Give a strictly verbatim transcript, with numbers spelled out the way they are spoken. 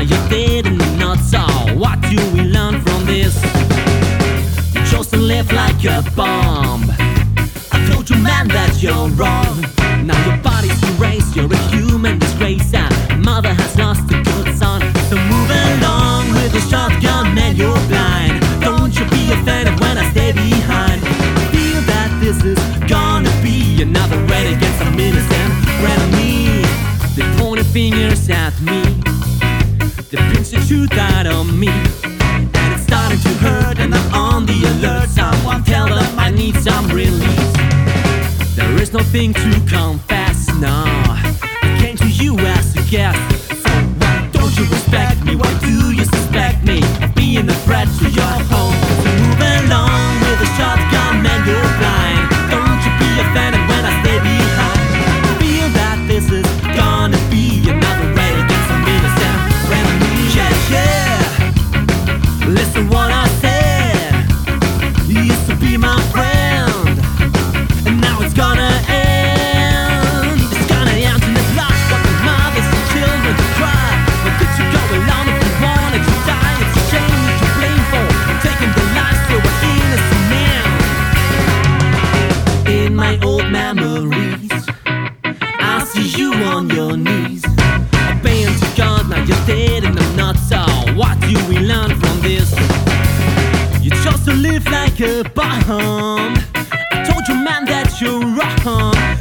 you're dead in the nuts. So what do we learn from this? You chose to live like a bomb. I told you, man, that you're wrong. Now your body's erased, you're a human disgrace. And mother has lost a good son. So move along with your shotgun, man, you're blind. Don't you be offended when I stay behind. I feel that this is gonna be another raid against some innocent enemy. They pointed fingers at me, they pinched the truth out of me, and it's starting to hurt, and I'm on the alert. Someone tell them I need some release. There is nothing to confess, no. I came to you as a guest. So why don't you respect me? Why do you suspect me of being a threat to your home? So move along with a shotgun, man, you're blind. Don't you be offended when I stay behind. I feel that this is gonna be another raid against some innocent enemy. Yeah, yeah. Listen what I said. You used to be my friend, and now it's gonna end. It's gonna end in the blood, fucking mothers and children to cry. But did you go along if you wanted to die? It's a shame you can blame for taking the lives of an innocent man. In my old memories, I see you on your knees, obeying to God. Now you're dead and I'm not. So what do we learn from this? You chose to live like a bomb. I told you, man, that you're wrong.